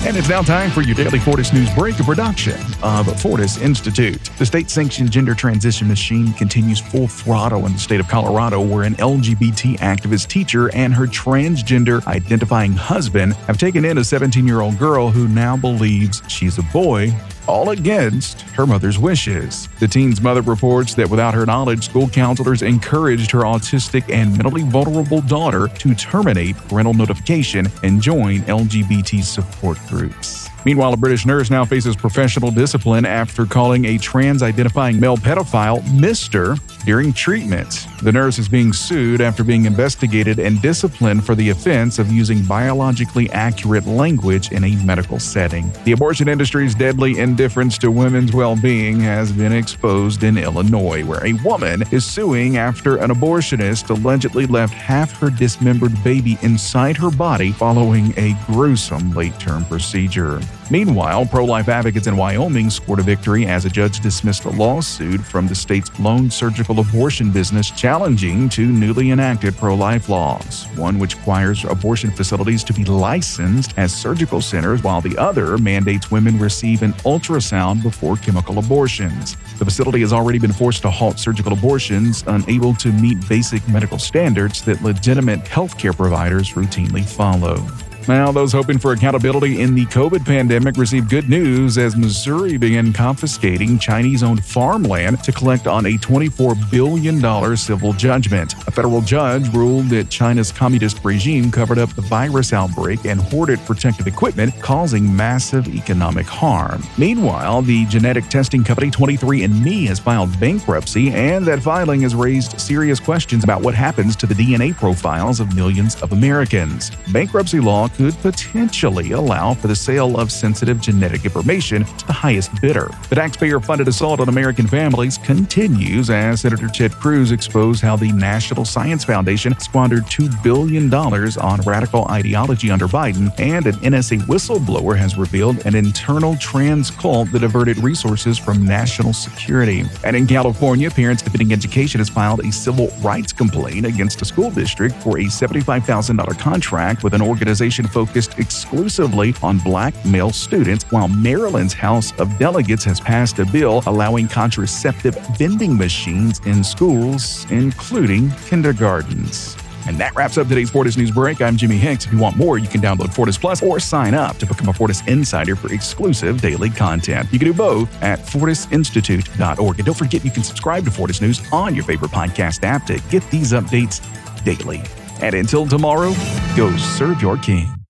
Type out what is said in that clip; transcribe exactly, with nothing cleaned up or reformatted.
And it's now time for your daily Fortis News Break, a production of Fortis Institute. The state-sanctioned gender transition machine continues full throttle in the state of Colorado, where an L G B T activist teacher and her transgender-identifying husband have taken in a seventeen-year-old girl who now believes she's a boy, all against her mother's wishes. The teen's mother reports that without her knowledge, school counselors encouraged her autistic and mentally vulnerable daughter to terminate parental notification and join L G B T support groups. Meanwhile, a British nurse now faces professional discipline after calling a trans-identifying male pedophile Mister during treatment. The nurse is being sued after being investigated and disciplined for the offense of using biologically accurate language in a medical setting. The abortion industry's deadly indifference to women's well-being has been exposed in Illinois, where a woman is suing after an abortionist allegedly left half her dismembered baby inside her body following a gruesome late-term procedure. Meanwhile, pro-life advocates in Wyoming scored a victory as a judge dismissed a lawsuit from the state's lone surgical abortion business challenging two newly enacted pro-life laws, one which requires abortion facilities to be licensed as surgical centers, while the other mandates women receive an ultrasound before chemical abortions. The facility has already been forced to halt surgical abortions, unable to meet basic medical standards that legitimate healthcare providers routinely follow. Now, those hoping for accountability in the COVID pandemic received good news as Missouri began confiscating Chinese-owned farmland to collect on a twenty-four billion dollars civil judgment. A federal judge ruled that China's communist regime covered up the virus outbreak and hoarded protective equipment, causing massive economic harm. Meanwhile, the genetic testing company twenty-three and me has filed bankruptcy, and that filing has raised serious questions about what happens to the D N A profiles of millions of Americans. Bankruptcy law could potentially allow for the sale of sensitive genetic information to the highest bidder. The taxpayer-funded assault on American families continues as Senator Ted Cruz exposed how the National Science Foundation squandered two billion dollars on radical ideology under Biden, and an N S A whistleblower has revealed an internal trans cult that diverted resources from national security. And in California, Parents Defending Education has filed a civil rights complaint against a school district for a seventy-five thousand dollars contract with an organization focused exclusively on black male students, while Maryland's House of Delegates has passed a bill allowing contraceptive vending machines in schools, including kindergartens. And that wraps up today's Fortis News Break. I'm Jimmy Hicks. If you want more, you can download Fortis Plus or sign up to become a Fortis Insider for exclusive daily content. You can do both at fortis institute dot org. And don't forget, you can subscribe to Fortis News on your favorite podcast app to get these updates daily. And until tomorrow, go serve your king.